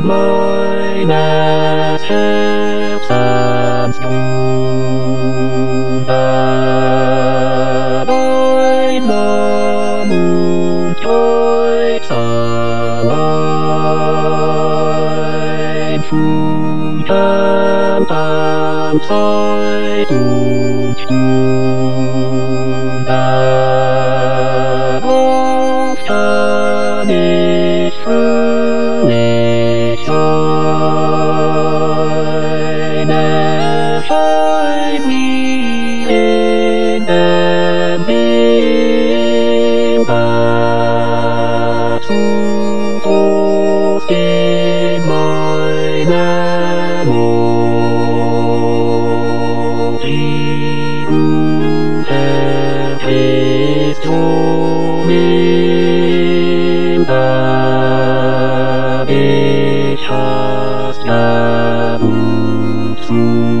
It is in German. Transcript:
meines Herzens Wunder, dein Lamm und Kreuz allein, futternd an Zeit und Stunde. Oft kann ich fröhlich sein, erscheint mir in dem Himmel zu Trost in meinem Not. Du, Herr, bist so minder, ich hast ja gut zu